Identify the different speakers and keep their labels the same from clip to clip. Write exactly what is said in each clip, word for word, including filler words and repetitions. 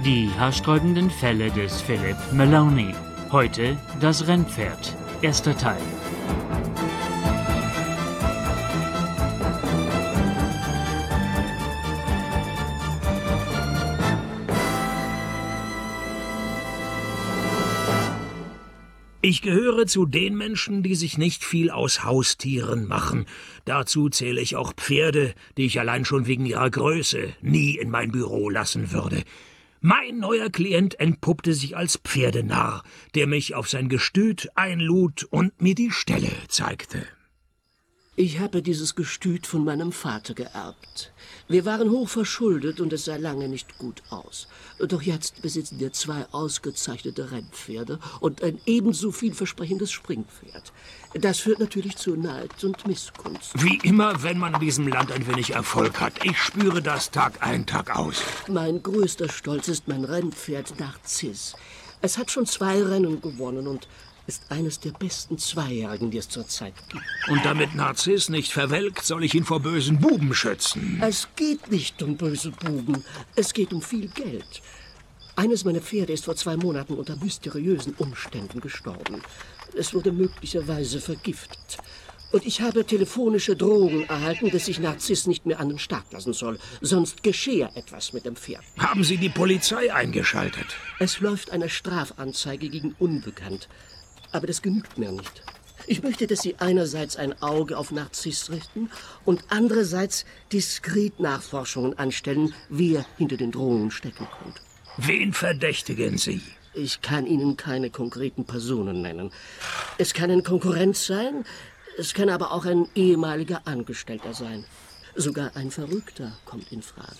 Speaker 1: Die haarsträubenden Fälle des Philip Maloney. Heute das Rennpferd. Erster Teil.
Speaker 2: Ich gehöre zu den Menschen, die sich nicht viel aus Haustieren machen. Dazu zähle ich auch Pferde, die ich allein schon wegen ihrer Größe nie in mein Büro lassen würde. Mein neuer Klient entpuppte sich als Pferdenarr, der mich auf sein Gestüt einlud und mir die Ställe zeigte.
Speaker 3: Ich habe dieses Gestüt von meinem Vater geerbt. Wir waren hoch verschuldet und es sah lange nicht gut aus. Doch jetzt besitzen wir zwei ausgezeichnete Rennpferde und ein ebenso vielversprechendes Springpferd. Das führt natürlich zu Neid und Missgunst.
Speaker 2: Wie immer, wenn man in diesem Land ein wenig Erfolg hat. Ich spüre das Tag ein, Tag aus.
Speaker 3: Mein größter Stolz ist mein Rennpferd Narziss. Es hat schon zwei Rennen gewonnen und ist eines der besten Zweijährigen, die es zurzeit gibt.
Speaker 2: Und damit Narziss nicht verwelkt, soll ich ihn vor bösen Buben schützen.
Speaker 3: Es geht nicht um böse Buben. Es geht um viel Geld. Eines meiner Pferde ist vor zwei Monaten unter mysteriösen Umständen gestorben. Es wurde möglicherweise vergiftet. Und ich habe telefonische Drohungen erhalten, dass ich Narziss nicht mehr an den Start lassen soll. Sonst geschehe etwas mit dem Pferd.
Speaker 2: Haben Sie die Polizei eingeschaltet?
Speaker 3: Es läuft eine Strafanzeige gegen Unbekannt. Aber das genügt mir nicht. Ich möchte, dass Sie einerseits ein Auge auf Narziss richten und andererseits diskret Nachforschungen anstellen, wer hinter den Drohungen stecken könnte.
Speaker 2: Wen verdächtigen Sie?
Speaker 3: Ich kann Ihnen keine konkreten Personen nennen. Es kann ein Konkurrent sein, es kann aber auch ein ehemaliger Angestellter sein. Sogar ein Verrückter kommt in Frage.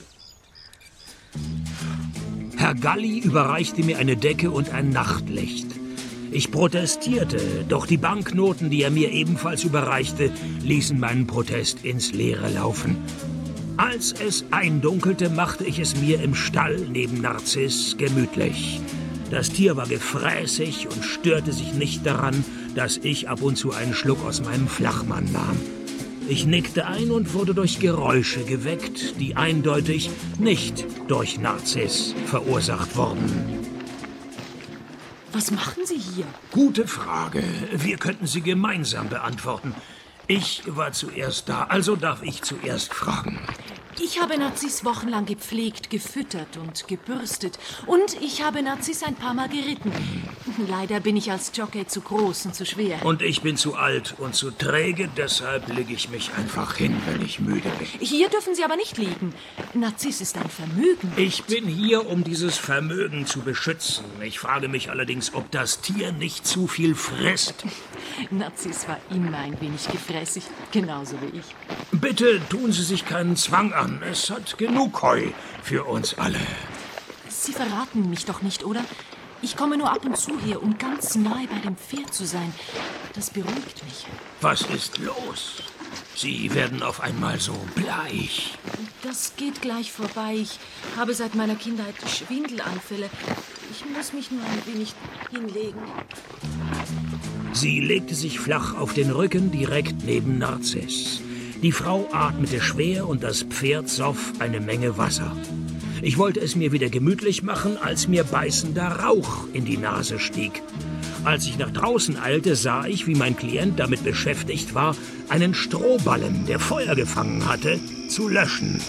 Speaker 2: Herr Galli überreichte mir eine Decke und ein Nachtlicht. Ich protestierte, doch die Banknoten, die er mir ebenfalls überreichte, ließen meinen Protest ins Leere laufen. Als es eindunkelte, machte ich es mir im Stall neben Narziss gemütlich. Das Tier war gefräßig und störte sich nicht daran, dass ich ab und zu einen Schluck aus meinem Flachmann nahm. Ich nickte ein und wurde durch Geräusche geweckt, die eindeutig nicht durch Narziss verursacht wurden.
Speaker 4: Was machen Sie hier?
Speaker 2: Gute Frage. Wir könnten sie gemeinsam beantworten. Ich war zuerst da, also darf ich zuerst fragen.
Speaker 4: Ich habe Narziss wochenlang gepflegt, gefüttert und gebürstet. Und ich habe Narziss ein paar Mal geritten. Leider bin ich als Jockey zu groß und zu schwer.
Speaker 2: Und ich bin zu alt und zu träge, deshalb lege ich mich einfach hin, wenn ich müde bin.
Speaker 4: Hier dürfen Sie aber nicht liegen. Narziss ist ein Vermögen.
Speaker 2: Ich bin hier, um dieses Vermögen zu beschützen. Ich frage mich allerdings, ob das Tier nicht zu viel frisst.
Speaker 4: Narziss war immer ein wenig gefräßig, genauso wie ich.
Speaker 2: Bitte tun Sie sich keinen Zwang an. Es hat genug Heu für uns alle.
Speaker 4: Sie verraten mich doch nicht, oder? Ich komme nur ab und zu hier, um ganz nahe bei dem Pferd zu sein. Das beruhigt mich.
Speaker 2: Was ist los? Sie werden auf einmal so bleich.
Speaker 4: Das geht gleich vorbei. Ich habe seit meiner Kindheit Schwindelanfälle. Ich muss mich nur ein wenig hinlegen.
Speaker 2: Sie legte sich flach auf den Rücken direkt neben Narziss. Die Frau atmete schwer und das Pferd soff eine Menge Wasser. Ich wollte es mir wieder gemütlich machen, als mir beißender Rauch in die Nase stieg. Als ich nach draußen eilte, sah ich, wie mein Klient damit beschäftigt war, einen Strohballen, der Feuer gefangen hatte, zu löschen.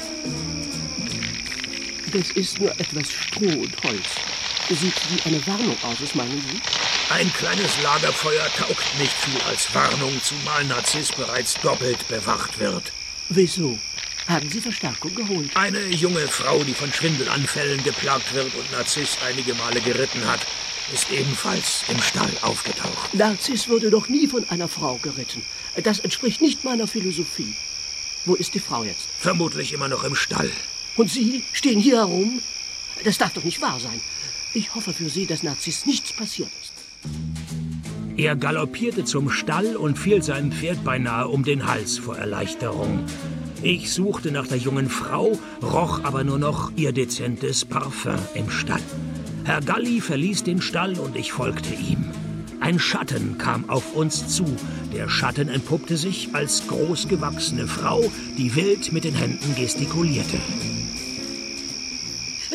Speaker 3: Das ist nur etwas Stroh und Holz. Sieht wie eine Warnung aus, was meinen Sie?
Speaker 2: Ein kleines Lagerfeuer taugt nicht viel als Warnung, zumal Narziss bereits doppelt bewacht wird.
Speaker 3: Wieso? Haben Sie Verstärkung geholt?
Speaker 2: Eine junge Frau, die von Schwindelanfällen geplagt wird und Narziss einige Male geritten hat, ist ebenfalls im Stall aufgetaucht.
Speaker 3: Narziss wurde doch nie von einer Frau geritten. Das entspricht nicht meiner Philosophie. Wo ist die Frau jetzt?
Speaker 2: Vermutlich immer noch im Stall.
Speaker 3: Und Sie stehen hier herum? Das darf doch nicht wahr sein. Ich hoffe für Sie, dass Narziss nichts passiert ist.
Speaker 2: Er galoppierte zum Stall und fiel seinem Pferd beinahe um den Hals vor Erleichterung. Ich suchte nach der jungen Frau, roch aber nur noch ihr dezentes Parfum im Stall. Herr Galli verließ den Stall und ich folgte ihm. Ein Schatten kam auf uns zu. Der Schatten entpuppte sich als großgewachsene Frau, die wild mit den Händen gestikulierte.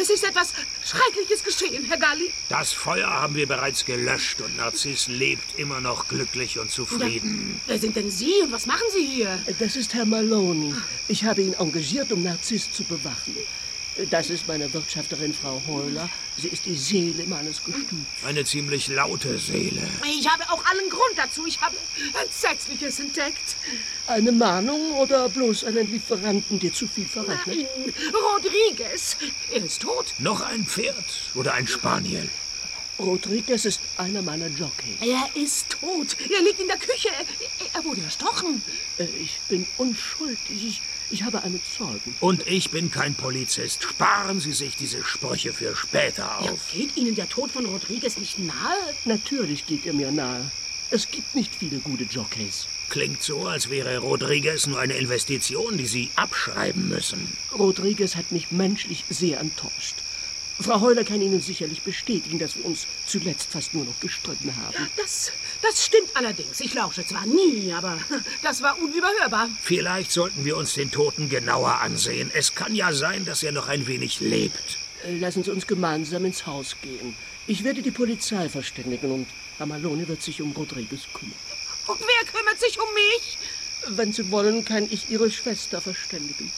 Speaker 5: Es ist etwas Schreckliches geschehen, Herr Galli.
Speaker 2: Das Feuer haben wir bereits gelöscht und Narziss lebt immer noch glücklich und zufrieden.
Speaker 5: Ja, wer sind denn Sie und was machen Sie hier?
Speaker 3: Das ist Herr Maloney. Ich habe ihn engagiert, um Narziss zu bewachen. Das ist meine Wirtschafterin, Frau Heuler. Sie ist die Seele meines Gestüts.
Speaker 2: Eine ziemlich laute Seele.
Speaker 5: Ich habe auch allen Grund dazu. Ich habe Entsetzliches entdeckt.
Speaker 3: Eine Mahnung oder bloß einen Lieferanten, der zu viel verrechnet?
Speaker 5: Nein, Rodriguez. Er ist tot.
Speaker 2: Noch ein Pferd oder ein Spaniel?
Speaker 3: Rodriguez ist einer meiner Jockeys.
Speaker 5: Er ist tot. Er liegt in der Küche. Er wurde erstochen.
Speaker 3: Ich bin unschuldig. Ich, ich habe einen Zeugen.
Speaker 2: Und ich bin kein Polizist. Sparen Sie sich diese Sprüche für später auf.
Speaker 5: Ja, geht Ihnen der Tod von Rodriguez nicht nahe?
Speaker 3: Natürlich geht er mir nahe. Es gibt nicht viele gute Jockeys.
Speaker 2: Klingt so, als wäre Rodriguez nur eine Investition, die Sie abschreiben müssen.
Speaker 3: Rodriguez hat mich menschlich sehr enttäuscht. Frau Heuler kann Ihnen sicherlich bestätigen, dass wir uns zuletzt fast nur noch gestritten haben.
Speaker 5: Das, das stimmt allerdings. Ich lausche zwar nie, aber das war unüberhörbar.
Speaker 2: Vielleicht sollten wir uns den Toten genauer ansehen. Es kann ja sein, dass er noch ein wenig lebt.
Speaker 3: Lassen Sie uns gemeinsam ins Haus gehen. Ich werde die Polizei verständigen und Herr Maloney wird sich um Rodriguez kümmern.
Speaker 5: Und wer kümmert sich um mich?
Speaker 3: Wenn Sie wollen, kann ich Ihre Schwester verständigen.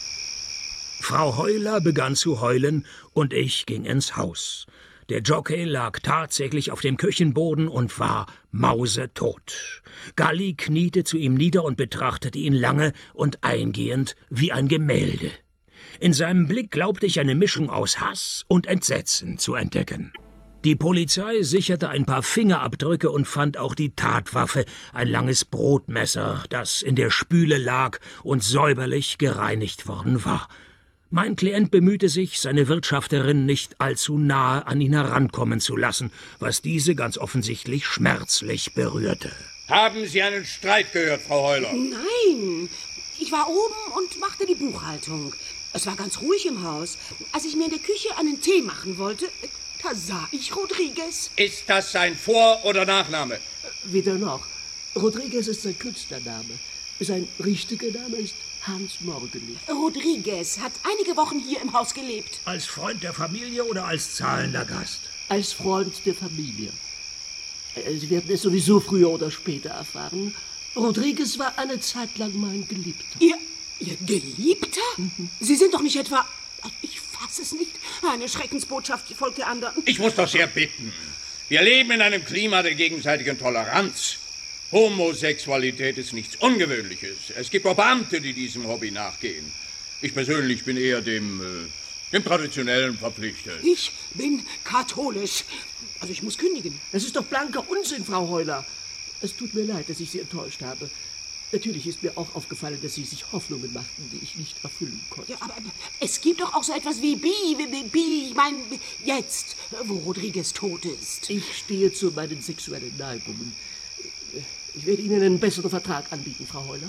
Speaker 2: Frau Heuler begann zu heulen und ich ging ins Haus. Der Jockey lag tatsächlich auf dem Küchenboden und war mausetot. Galli kniete zu ihm nieder und betrachtete ihn lange und eingehend wie ein Gemälde. In seinem Blick glaubte ich eine Mischung aus Hass und Entsetzen zu entdecken. Die Polizei sicherte ein paar Fingerabdrücke und fand auch die Tatwaffe, ein langes Brotmesser, das in der Spüle lag und säuberlich gereinigt worden war. Mein Klient bemühte sich, seine Wirtschafterin nicht allzu nahe an ihn herankommen zu lassen, was diese ganz offensichtlich schmerzlich berührte.
Speaker 6: Haben Sie einen Streit gehört, Frau Heuler?
Speaker 5: Nein, ich war oben und machte die Buchhaltung. Es war ganz ruhig im Haus. Als ich mir in der Küche einen Tee machen wollte, da sah ich Rodriguez.
Speaker 6: Ist das sein Vor- oder Nachname?
Speaker 3: Weder noch. Rodriguez ist sein Künstlername. Sein richtiger Name ist Hans Morgenlicht.
Speaker 5: Rodriguez hat einige Wochen hier im Haus gelebt.
Speaker 2: Als Freund der Familie oder als zahlender Gast?
Speaker 3: Als Freund der Familie. Sie werden es sowieso früher oder später erfahren. Rodriguez war eine Zeit lang mein Geliebter.
Speaker 5: Ihr, Ihr Geliebter? Mhm. Sie sind doch nicht etwa... Ich fasse es nicht. Eine Schreckensbotschaft folgt der anderen.
Speaker 6: Ich muss doch sehr bitten. Wir leben in einem Klima der gegenseitigen Toleranz. Homosexualität ist nichts Ungewöhnliches. Es gibt auch Beamte, die diesem Hobby nachgehen. Ich persönlich bin eher dem, äh, dem Traditionellen verpflichtet.
Speaker 5: Ich bin katholisch. Also ich muss kündigen.
Speaker 3: Das ist doch blanker Unsinn, Frau Heuler. Es tut mir leid, dass ich Sie enttäuscht habe. Natürlich ist mir auch aufgefallen, dass Sie sich Hoffnungen machten, die ich nicht erfüllen konnte.
Speaker 5: Ja, aber es gibt doch auch so etwas wie Bi, wie, Bi, ich meine, jetzt, wo Rodriguez tot ist.
Speaker 3: Ich stehe zu meinen sexuellen Neigungen. Ich werde Ihnen einen besseren Vertrag anbieten, Frau Heuler.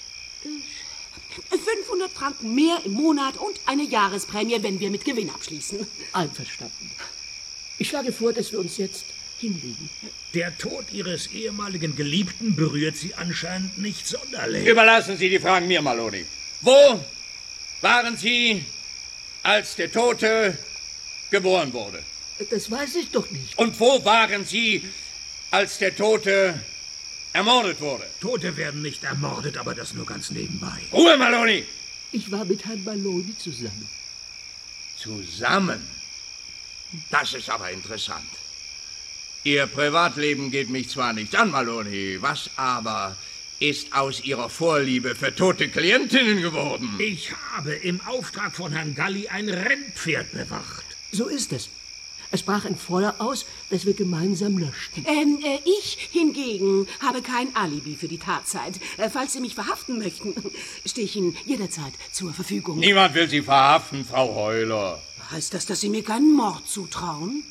Speaker 5: fünfhundert Franken mehr im Monat und eine Jahresprämie, wenn wir mit Gewinn abschließen.
Speaker 3: Einverstanden. Ich schlage vor, dass wir uns jetzt hinlegen.
Speaker 2: Der Tod Ihres ehemaligen Geliebten berührt Sie anscheinend nicht sonderlich.
Speaker 6: Überlassen Sie die Fragen mir, Maloney. Wo waren Sie, als der Tote geboren wurde?
Speaker 3: Das weiß ich doch nicht.
Speaker 6: Und wo waren Sie, als der Tote ermordet wurde?
Speaker 2: Tote werden nicht ermordet, aber das nur ganz nebenbei.
Speaker 6: Ruhe, Maloney!
Speaker 3: Ich war mit Herrn Maloney zusammen.
Speaker 6: Zusammen? Das ist aber interessant. Ihr Privatleben geht mich zwar nicht an, Maloney, was aber ist aus Ihrer Vorliebe für tote Klientinnen geworden?
Speaker 2: Ich habe im Auftrag von Herrn Galli ein Rennpferd bewacht.
Speaker 3: So ist es. Es brach ein Feuer aus, das wir gemeinsam löschten.
Speaker 5: Ähm, äh, ich hingegen habe kein Alibi für die Tatzeit. Äh, falls Sie mich verhaften möchten, stehe ich Ihnen jederzeit zur Verfügung.
Speaker 6: Niemand will Sie verhaften, Frau Heuler.
Speaker 5: Heißt das, dass Sie mir keinen Mord zutrauen?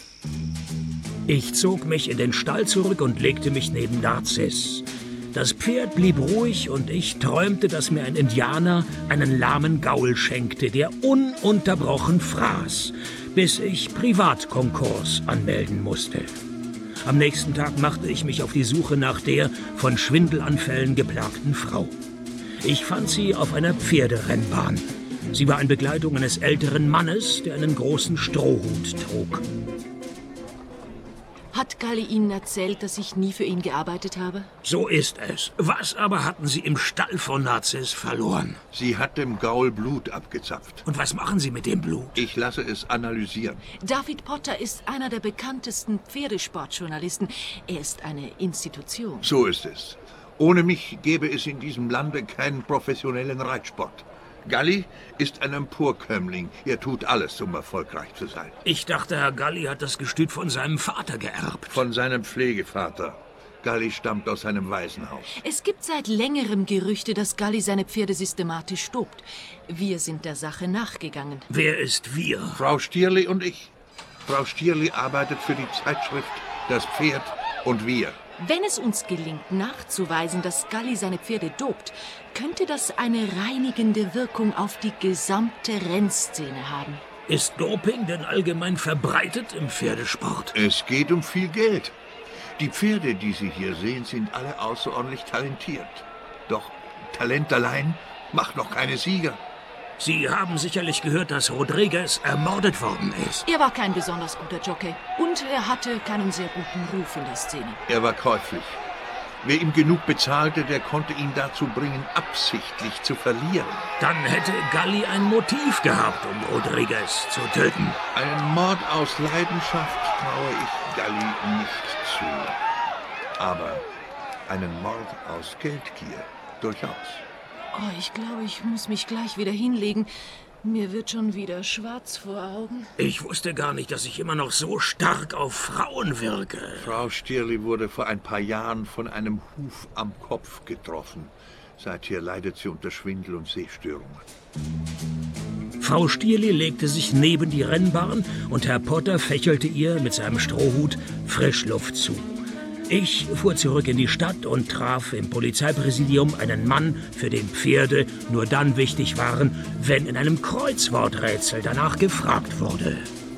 Speaker 2: Ich zog mich in den Stall zurück und legte mich neben Narziss. Das Pferd blieb ruhig und ich träumte, dass mir ein Indianer einen lahmen Gaul schenkte, der ununterbrochen fraß, bis ich Privatkonkurs anmelden musste. Am nächsten Tag machte ich mich auf die Suche nach der von Schwindelanfällen geplagten Frau. Ich fand sie auf einer Pferderennbahn. Sie war in Begleitung eines älteren Mannes, der einen großen Strohhut trug.
Speaker 4: Hat Galli Ihnen erzählt, dass ich nie für ihn gearbeitet habe?
Speaker 2: So ist es. Was aber hatten Sie im Stall von Narziss verloren?
Speaker 7: Sie hat dem Gaul Blut abgezapft.
Speaker 2: Und was machen Sie mit dem Blut?
Speaker 7: Ich lasse es analysieren.
Speaker 4: David Potter ist einer der bekanntesten Pferdesportjournalisten. Er ist eine Institution.
Speaker 7: So ist es. Ohne mich gäbe es in diesem Lande keinen professionellen Reitsport. Galli ist ein Emporkömmling. Er tut alles, um erfolgreich zu sein.
Speaker 2: Ich dachte, Herr Galli hat das Gestüt von seinem Vater geerbt.
Speaker 7: Von seinem Pflegevater. Galli stammt aus einem Waisenhaus.
Speaker 4: Es gibt seit längerem Gerüchte, dass Galli seine Pferde systematisch dopt. Wir sind der Sache nachgegangen.
Speaker 2: Wer ist wir?
Speaker 7: Frau Stierli und ich. Frau Stierli arbeitet für die Zeitschrift Das Pferd und wir.
Speaker 4: Wenn es uns gelingt, nachzuweisen, dass Galli seine Pferde dopt, könnte das eine reinigende Wirkung auf die gesamte Rennszene haben.
Speaker 2: Ist Doping denn allgemein verbreitet im Pferdesport?
Speaker 7: Es geht um viel Geld. Die Pferde, die Sie hier sehen, sind alle außerordentlich talentiert. Doch Talent allein macht noch keine Sieger.
Speaker 2: Sie haben sicherlich gehört, dass Rodriguez ermordet worden ist.
Speaker 4: Er war kein besonders guter Jockey und er hatte keinen sehr guten Ruf in der Szene.
Speaker 7: Er war käuflich. Wer ihm genug bezahlte, der konnte ihn dazu bringen, absichtlich zu verlieren.
Speaker 2: Dann hätte Galli ein Motiv gehabt, um Rodriguez zu töten.
Speaker 7: Einen Mord aus Leidenschaft traue ich Galli nicht zu. Aber einen Mord aus Geldgier durchaus.
Speaker 4: Oh, ich glaube, ich muss mich gleich wieder hinlegen. Mir wird schon wieder schwarz vor Augen.
Speaker 2: Ich wusste gar nicht, dass ich immer noch so stark auf Frauen wirke.
Speaker 7: Frau Stierli wurde vor ein paar Jahren von einem Huf am Kopf getroffen. Seither leidet sie unter Schwindel und Sehstörungen.
Speaker 2: Frau Stierli legte sich neben die Rennbahn und Herr Potter fächelte ihr mit seinem Strohhut Frischluft zu. Ich fuhr zurück in die Stadt und traf im Polizeipräsidium einen Mann, für den Pferde nur dann wichtig waren, wenn in einem Kreuzworträtsel danach gefragt wurde.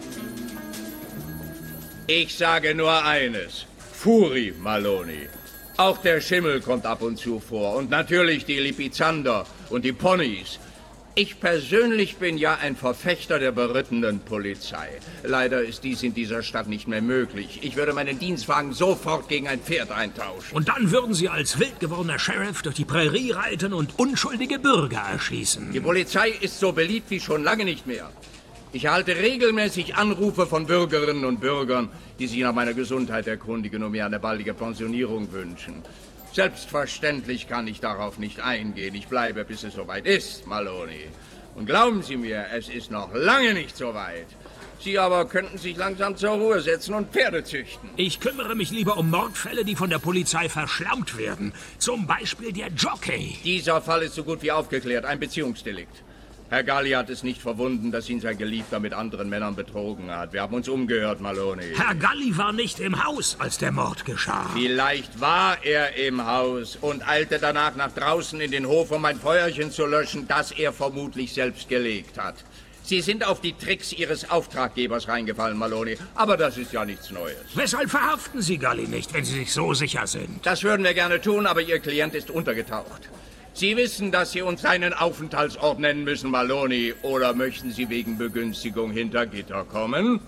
Speaker 6: Ich sage nur eines. Furi, Maloney. Auch der Schimmel kommt ab und zu vor. Und natürlich die Lipizander und die Ponys. Ich persönlich bin ja ein Verfechter der berittenen Polizei. Leider ist dies in dieser Stadt nicht mehr möglich. Ich würde meinen Dienstwagen sofort gegen ein Pferd eintauschen.
Speaker 2: Und dann würden Sie als wild gewordener Sheriff durch die Prärie reiten und unschuldige Bürger erschießen.
Speaker 6: Die Polizei ist so beliebt wie schon lange nicht mehr. Ich erhalte regelmäßig Anrufe von Bürgerinnen und Bürgern, die sich nach meiner Gesundheit erkundigen und mir eine baldige Pensionierung wünschen. Selbstverständlich kann ich darauf nicht eingehen. Ich bleibe, bis es soweit ist, Maloney. Und glauben Sie mir, es ist noch lange nicht so weit. Sie aber könnten sich langsam zur Ruhe setzen und Pferde züchten.
Speaker 2: Ich kümmere mich lieber um Mordfälle, die von der Polizei verschlammt werden. Zum Beispiel der Jockey.
Speaker 6: Dieser Fall ist so gut wie aufgeklärt, ein Beziehungsdelikt. Herr Galli hat es nicht verwunden, dass ihn sein Geliebter mit anderen Männern betrogen hat. Wir haben uns umgehört, Maloney.
Speaker 2: Herr Galli war nicht im Haus, als der Mord geschah.
Speaker 6: Vielleicht war er im Haus und eilte danach nach draußen in den Hof, um ein Feuerchen zu löschen, das er vermutlich selbst gelegt hat. Sie sind auf die Tricks Ihres Auftraggebers reingefallen, Maloney. Aber das ist ja nichts Neues.
Speaker 2: Weshalb verhaften Sie Galli nicht, wenn Sie sich so sicher sind?
Speaker 6: Das würden wir gerne tun, aber Ihr Klient ist untergetaucht. Sie wissen, dass Sie uns einen Aufenthaltsort nennen müssen, Maloney. Oder möchten Sie wegen Begünstigung hinter Gitter kommen?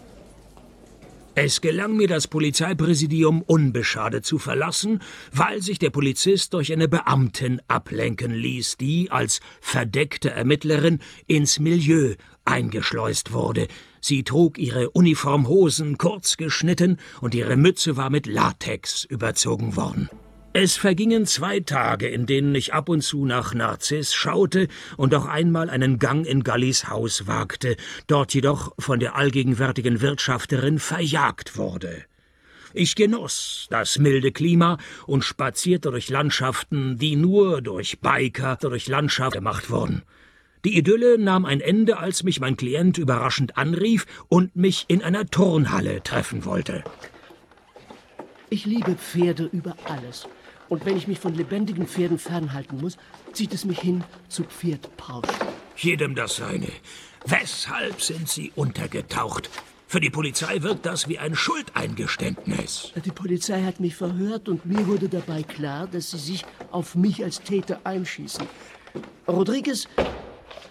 Speaker 2: Es gelang mir, das Polizeipräsidium unbeschadet zu verlassen, weil sich der Polizist durch eine Beamtin ablenken ließ, die als verdeckte Ermittlerin ins Milieu eingeschleust wurde. Sie trug ihre Uniformhosen kurz geschnitten und ihre Mütze war mit Latex überzogen worden. Es vergingen zwei Tage, in denen ich ab und zu nach Narziss schaute und auch einmal einen Gang in Gallis Haus wagte, dort jedoch von der allgegenwärtigen Wirtschafterin verjagt wurde. Ich genoss das milde Klima und spazierte durch Landschaften, die nur durch Biker durch Landschaft gemacht wurden. Die Idylle nahm ein Ende, als mich mein Klient überraschend anrief und mich in einer Turnhalle treffen wollte.
Speaker 3: Ich liebe Pferde über alles. Und wenn ich mich von lebendigen Pferden fernhalten muss, zieht es mich hin zu Pferdpausch.
Speaker 2: Jedem das seine. Weshalb sind Sie untergetaucht? Für die Polizei wirkt das wie ein Schuldeingeständnis.
Speaker 3: Die Polizei hat mich verhört und mir wurde dabei klar, dass sie sich auf mich als Täter einschießen. Rodriguez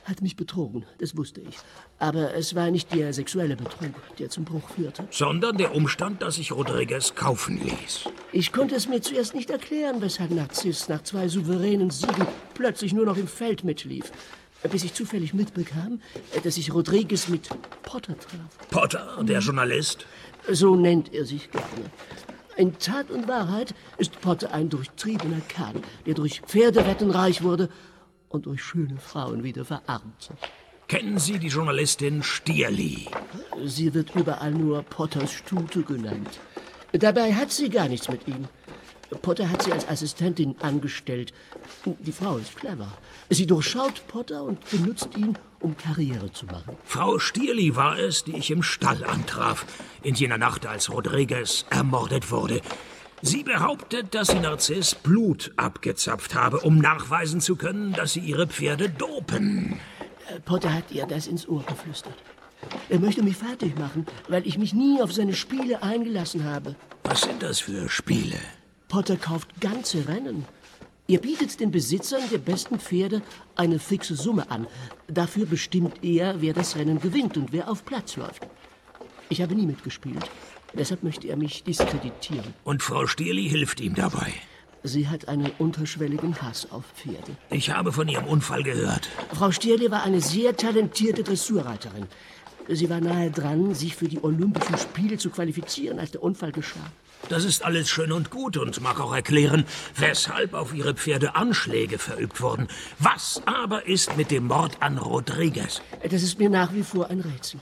Speaker 3: hat mich betrogen, das wusste ich. Aber es war nicht der sexuelle Betrug, der zum Bruch führte.
Speaker 2: Sondern der Umstand, dass sich Rodriguez kaufen ließ.
Speaker 3: Ich konnte es mir zuerst nicht erklären, weshalb Narziss nach zwei souveränen Siegen plötzlich nur noch im Feld mitlief. Bis ich zufällig mitbekam, dass sich Rodriguez mit Potter traf.
Speaker 2: Potter, der Journalist?
Speaker 3: So nennt er sich gerne. In Tat und Wahrheit ist Potter ein durchtriebener Kerl, der durch Pferdewetten reich wurde und durch schöne Frauen wieder verarmte.
Speaker 2: Kennen Sie die Journalistin Stierli?
Speaker 3: Sie wird überall nur Potters Stute genannt. Dabei hat sie gar nichts mit ihm. Potter hat sie als Assistentin angestellt. Die Frau ist clever. Sie durchschaut Potter und benutzt ihn, um Karriere zu machen.
Speaker 2: Frau Stierli war es, die ich im Stall antraf, in jener Nacht, als Rodriguez ermordet wurde. Sie behauptet, dass sie Narziss Blut abgezapft habe, um nachweisen zu können, dass sie ihre Pferde dopen.
Speaker 3: Potter hat ihr das ins Ohr geflüstert. Er möchte mich fertig machen, weil ich mich nie auf seine Spiele eingelassen habe.
Speaker 2: Was sind das für Spiele?
Speaker 3: Potter kauft ganze Rennen. Er bietet den Besitzern der besten Pferde eine fixe Summe an. Dafür bestimmt er, wer das Rennen gewinnt und wer auf Platz läuft. Ich habe nie mitgespielt. Deshalb möchte er mich diskreditieren.
Speaker 2: Und Frau Stierli hilft ihm dabei?
Speaker 3: Sie hat einen unterschwelligen Hass auf Pferde.
Speaker 2: Ich habe von ihrem Unfall gehört.
Speaker 3: Frau Stierli war eine sehr talentierte Dressurreiterin. Sie war nahe dran, sich für die Olympischen Spiele zu qualifizieren, als der Unfall geschah.
Speaker 2: Das ist alles schön und gut und mag auch erklären, weshalb auf ihre Pferde Anschläge verübt wurden. Was aber ist mit dem Mord an Rodriguez?
Speaker 3: Das ist mir nach wie vor ein Rätsel.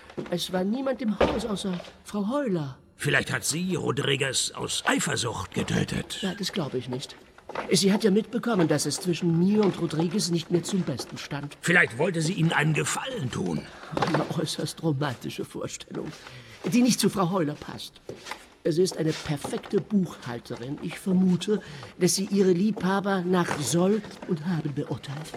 Speaker 3: Es war niemand im Haus außer Frau Heuler.
Speaker 2: Vielleicht hat sie Rodriguez aus Eifersucht getötet.
Speaker 3: Ja, das glaube ich nicht. Sie hat ja mitbekommen, dass es zwischen mir und Rodriguez nicht mehr zum Besten stand.
Speaker 2: Vielleicht wollte sie Ihnen einen Gefallen tun.
Speaker 3: Eine äußerst romantische Vorstellung, die nicht zu Frau Heuler passt. Sie ist eine perfekte Buchhalterin. Ich vermute, dass sie ihre Liebhaber nach Soll und Haben beurteilt.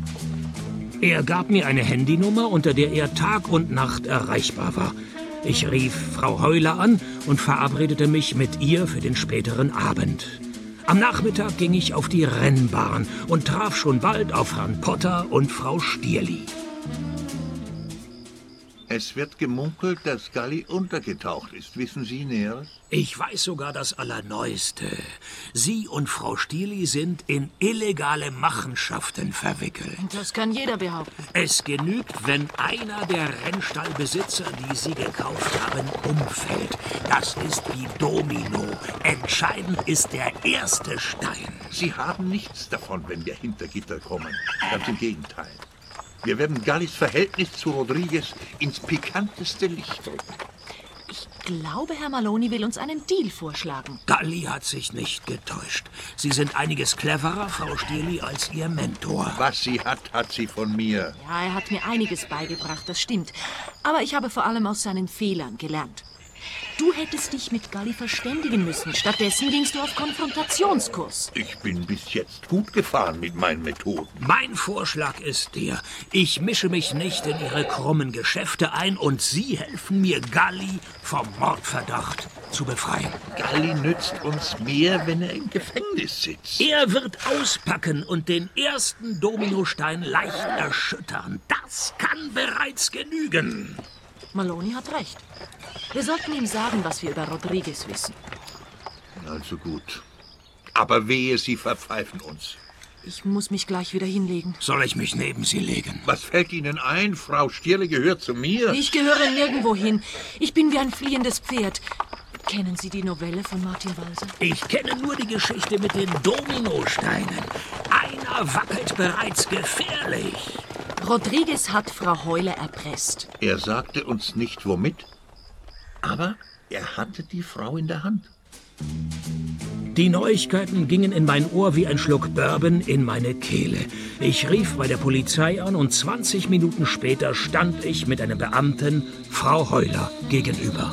Speaker 2: Er gab mir eine Handynummer, unter der er Tag und Nacht erreichbar war. Ich rief Frau Heuler an und verabredete mich mit ihr für den späteren Abend. Am Nachmittag ging ich auf die Rennbahn und traf schon bald auf Herrn Potter und Frau Stierli.
Speaker 7: Es wird gemunkelt, dass Galli untergetaucht ist. Wissen Sie Näheres?
Speaker 2: Ich weiß sogar das Allerneueste. Sie und Frau Stierli sind in illegale Machenschaften verwickelt.
Speaker 4: Das kann jeder behaupten.
Speaker 2: Es genügt, wenn einer der Rennstallbesitzer, die sie gekauft haben, umfällt. Das ist wie Domino. Entscheidend ist der erste Stein.
Speaker 7: Sie haben nichts davon, wenn wir hinter Gitter kommen. Ganz im Gegenteil. Wir werden Gallis Verhältnis zu Rodriguez ins pikanteste Licht rücken.
Speaker 4: Ich glaube, Herr Maloney will uns einen Deal vorschlagen.
Speaker 2: Galli hat sich nicht getäuscht. Sie sind einiges cleverer, Frau Stierli, als Ihr Mentor.
Speaker 7: Was sie hat, hat sie von mir.
Speaker 4: Ja, er hat mir einiges beigebracht, das stimmt. Aber ich habe vor allem aus seinen Fehlern gelernt. Du hättest dich mit Galli verständigen müssen. Stattdessen gingst du auf Konfrontationskurs.
Speaker 7: Ich bin bis jetzt gut gefahren mit meinen Methoden.
Speaker 2: Mein Vorschlag ist der, ich mische mich nicht in Ihre krummen Geschäfte ein und Sie helfen mir, Galli vom Mordverdacht zu befreien.
Speaker 7: Galli nützt uns mehr, wenn er im Gefängnis sitzt.
Speaker 2: Er wird auspacken und den ersten Dominostein leicht erschüttern. Das kann bereits genügen.
Speaker 4: Maloney hat recht. Wir sollten ihm sagen, was wir über Rodriguez wissen.
Speaker 7: Also gut. Aber wehe, Sie verpfeifen uns.
Speaker 4: Ich muss mich gleich wieder hinlegen.
Speaker 2: Soll ich mich neben Sie legen?
Speaker 7: Was fällt Ihnen ein? Frau Stierli gehört zu mir.
Speaker 4: Ich gehöre nirgendwo hin. Ich bin wie ein fliehendes Pferd. Kennen Sie die Novelle von Martin Walser?
Speaker 2: Ich kenne nur die Geschichte mit den Dominosteinen. Einer wackelt bereits gefährlich.
Speaker 4: Rodriguez hat Frau Heuler erpresst.
Speaker 7: Er sagte uns nicht, womit. Aber er hatte die Frau in der Hand.
Speaker 2: Die Neuigkeiten gingen in mein Ohr wie ein Schluck Bourbon in meine Kehle. Ich rief bei der Polizei an und zwanzig Minuten später stand ich mit einem Beamten Frau Heuler gegenüber.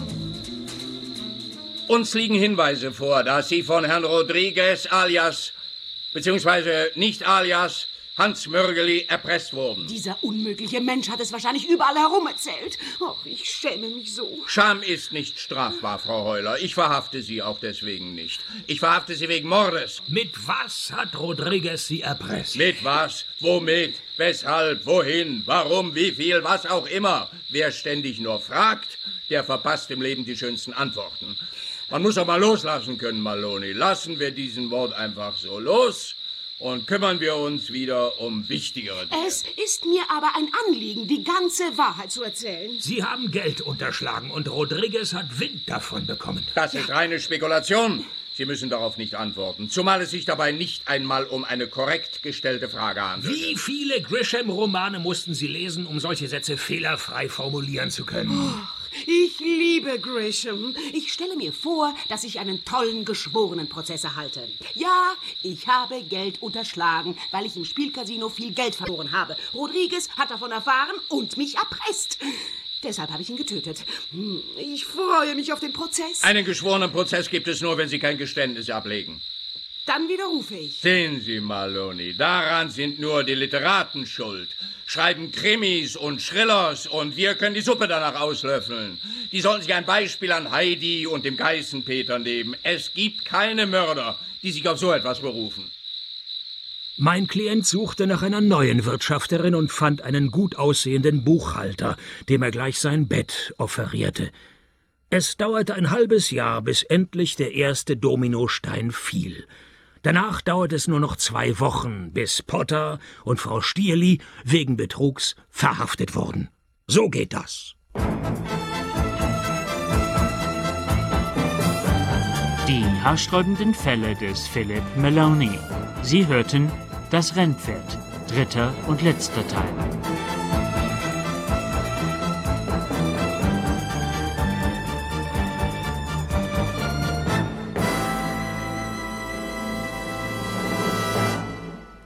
Speaker 6: Uns liegen Hinweise vor, dass Sie von Herrn Rodriguez alias, beziehungsweise nicht alias, Hans Mörgeli erpresst wurden.
Speaker 5: Dieser unmögliche Mensch hat es wahrscheinlich überall herum erzählt. Och, ich schäme mich so.
Speaker 6: Scham ist nicht strafbar, Frau Heuler. Ich verhafte Sie auch deswegen nicht. Ich verhafte Sie wegen Mordes.
Speaker 2: Mit was hat Rodriguez Sie erpresst?
Speaker 6: Mit was? Womit? Weshalb? Wohin? Warum? Wie viel? Was auch immer. Wer ständig nur fragt, der verpasst im Leben die schönsten Antworten. Man muss auch mal loslassen können, Maloney. Lassen wir diesen Mord einfach so los und kümmern wir uns wieder um wichtigere Dinge.
Speaker 5: Es ist mir aber ein Anliegen, die ganze Wahrheit zu erzählen.
Speaker 2: Sie haben Geld unterschlagen und Rodriguez hat Wind davon bekommen.
Speaker 6: Das ist reine Spekulation. Sie müssen darauf nicht antworten, zumal es sich dabei nicht einmal um eine korrekt gestellte Frage handelt.
Speaker 2: Wie viele Grisham-Romane mussten Sie lesen, um solche Sätze fehlerfrei formulieren zu können?
Speaker 5: Oh, ich liebe Grisham. Ich stelle mir vor, dass ich einen tollen Geschworenenprozess erhalte. Ja, ich habe Geld unterschlagen, weil ich im Spielcasino viel Geld verloren habe. Rodriguez hat davon erfahren und mich erpresst. Deshalb habe ich ihn getötet. Ich freue mich auf den Prozess.
Speaker 6: Einen geschworenen Prozess gibt es nur, wenn Sie kein Geständnis ablegen.
Speaker 5: Dann widerrufe ich.
Speaker 6: Sehen Sie, Maloney, daran sind nur die Literaten schuld. Schreiben Krimis und Thrillers und wir können die Suppe danach auslöffeln. Die sollen sich ein Beispiel an Heidi und dem Geißenpeter nehmen. Es gibt keine Mörder, die sich auf so etwas berufen.
Speaker 2: Mein Klient suchte nach einer neuen Wirtschafterin und fand einen gut aussehenden Buchhalter, dem er gleich sein Bett offerierte. Es dauerte ein halbes Jahr, bis endlich der erste Dominostein fiel. Danach dauerte es nur noch zwei Wochen, bis Potter und Frau Stierli wegen Betrugs verhaftet wurden. So geht das.
Speaker 1: Die haarsträubenden Fälle des Philip Maloney. Sie hörten Das Rennpferd, dritter und letzter Teil.